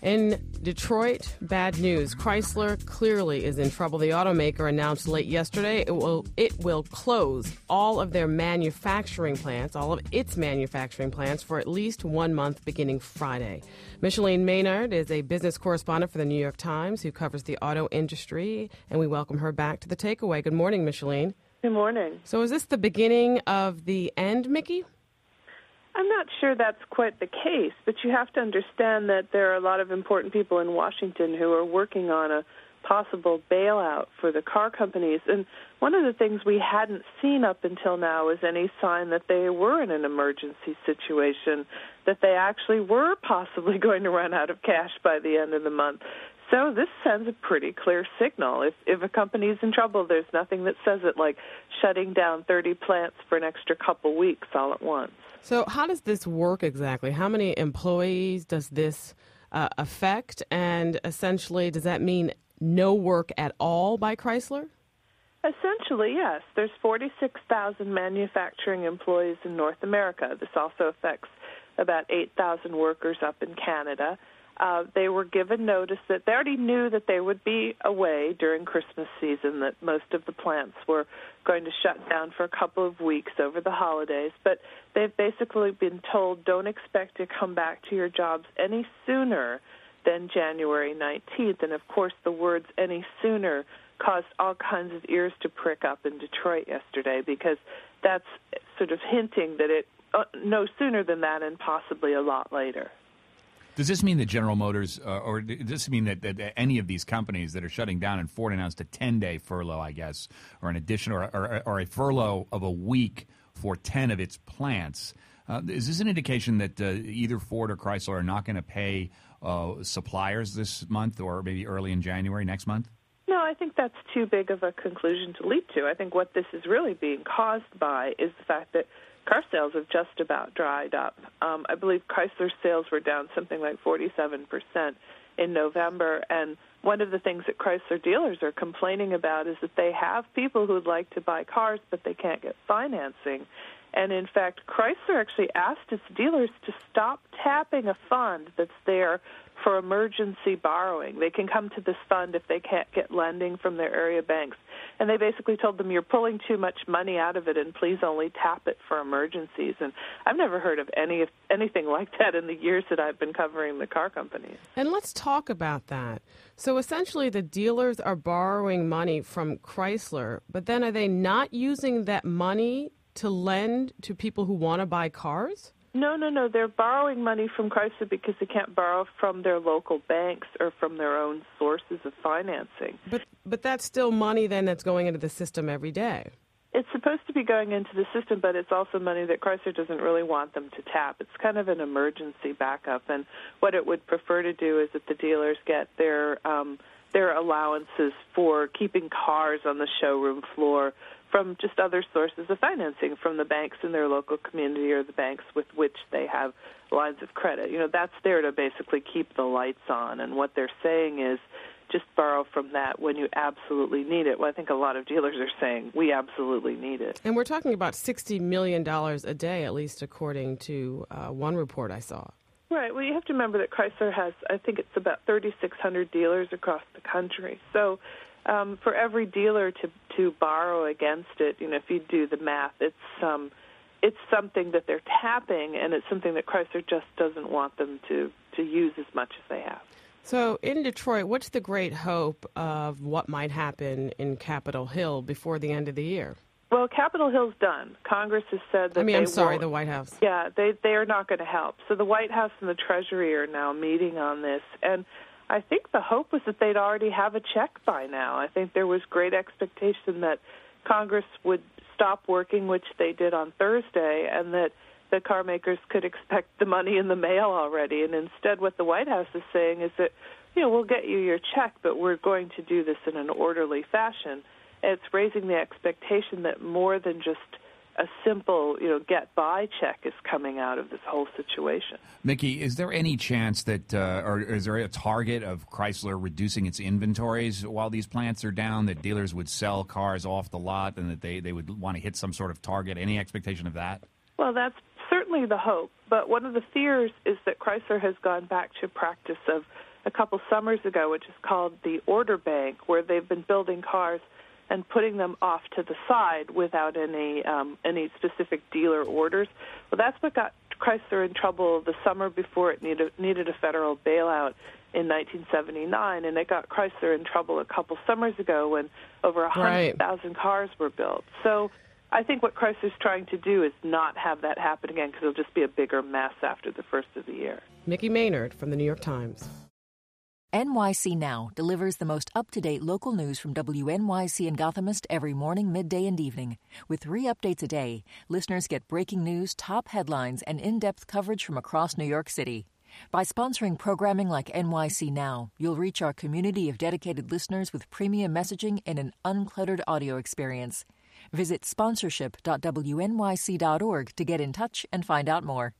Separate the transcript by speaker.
Speaker 1: In Detroit, bad news. Chrysler clearly is in trouble. The automaker announced late yesterday it will close all of its manufacturing plants for at least 1 month beginning Friday. Micheline Maynard is a business correspondent for the New York Times who covers the auto industry, and we welcome her back to The Takeaway. Good morning, Micheline.
Speaker 2: Good morning.
Speaker 1: So is this the beginning of the end, Mickey?
Speaker 2: I'm not sure that's quite the case, but you have to understand that there are a lot of important people in Washington who are working on a possible bailout for the car companies. And one of the things we hadn't seen up until now is any sign that they were in an emergency situation, that they actually were possibly going to run out of cash by the end of the month. So this sends a pretty clear signal. If a company's in trouble, there's nothing that says it like shutting down 30 plants for an extra couple weeks all at once.
Speaker 1: So how does this work exactly? How many employees does this affect? And essentially, does that mean no work at all by Chrysler?
Speaker 2: Essentially, yes. There's 46,000 manufacturing employees in North America. This also affects about 8,000 workers up in Canada. They were given notice that they already knew that they would be away during Christmas season, that most of the plants were going to shut down for a couple of weeks over the holidays. But they've basically been told, don't expect to come back to your jobs any sooner than January 19th. And, of course, the words any sooner caused all kinds of ears to prick up in Detroit yesterday, because that's sort of hinting that it no sooner than that and possibly a lot later.
Speaker 3: Does this mean that General Motors, or does this mean that any of these companies that are shutting down, and Ford announced a 10-day furlough, I guess, or an additional, or a furlough of a week for 10 of its plants? Is this an indication that either Ford or Chrysler are not going to pay suppliers this month, or maybe early in January next month?
Speaker 2: No, I think that's too big of a conclusion to leap to. I think what this is really being caused by is the fact that car sales have just about dried up. I believe Chrysler's sales were down something like 47% in November, and one of the things that Chrysler dealers are complaining about is that they have people who'd like to buy cars, but they can't get financing. And, in fact, Chrysler actually asked its dealers to stop tapping a fund that's there for emergency borrowing. They can come to this fund if they can't get lending from their area banks. And they basically told them, you're pulling too much money out of it, and please only tap it for emergencies. And I've never heard of anything like that in the years that I've been covering the car companies.
Speaker 1: And let's talk about that. So essentially the dealers are borrowing money from Chrysler, but then are they not using that money to lend to people who want to buy cars?
Speaker 2: No. They're borrowing money from Chrysler because they can't borrow from their local banks or from their own sources of financing.
Speaker 1: But that's still money then that's going into the system every day.
Speaker 2: It's supposed to be going into the system, but it's also money that Chrysler doesn't really want them to tap. It's kind of an emergency backup, and what it would prefer to do is that the dealers get their allowances for keeping cars on the showroom floor from just other sources of financing, from the banks in their local community or the banks with which they have lines of credit. You know, that's there to basically keep the lights on, and what they're saying is just borrow from that when you absolutely need it. Well, I think a lot of dealers are saying we absolutely need it.
Speaker 1: And we're talking about $60 million a day, at least according to one report I saw.
Speaker 2: Right. Well, you have to remember that Chrysler has, I think it's about 3,600 dealers across the country. So for every dealer to borrow against it, you know, if you do the math, it's something that they're tapping, and it's something that Chrysler just doesn't want them to use as much as they have.
Speaker 1: So in Detroit, what's the great hope of what might happen in Capitol Hill before the end of the year?
Speaker 2: Well, Capitol Hill's done. Congress has said that
Speaker 1: the White House.
Speaker 2: Yeah, they are not going to help. So the White House and the Treasury are now meeting on this, and I think the hope was that they'd already have a check by now. I think there was great expectation that Congress would stop working, which they did on Thursday, and that the car makers could expect the money in the mail already. And instead what the White House is saying is that, you know, we'll get you your check, but we're going to do this in an orderly fashion. It's raising the expectation that more than just a simple, get-by check is coming out of this whole situation.
Speaker 3: Mickey, is there any chance that, or is there a target of Chrysler reducing its inventories while these plants are down, that dealers would sell cars off the lot and that they would want to hit some sort of target? Any expectation of that?
Speaker 2: Well, that's certainly the hope. But one of the fears is that Chrysler has gone back to practice of a couple summers ago, which is called the order bank, where they've been building cars and putting them off to the side without any specific dealer orders. Well, that's what got Chrysler in trouble the summer before it needed a federal bailout in 1979, and it got Chrysler in trouble a couple summers ago when over 100,000 cars were built. So I think what Chrysler's trying to do is not have that happen again, because it'll just be a bigger mess after the first of the year.
Speaker 1: Mickey Maynard from the New York Times.
Speaker 4: NYC Now delivers the most up-to-date local news from WNYC and Gothamist every morning, midday, and evening. With 3 updates a day, listeners get breaking news, top headlines, and in-depth coverage from across New York City. By sponsoring programming like NYC Now, you'll reach our community of dedicated listeners with premium messaging and an uncluttered audio experience. Visit sponsorship.wnyc.org to get in touch and find out more.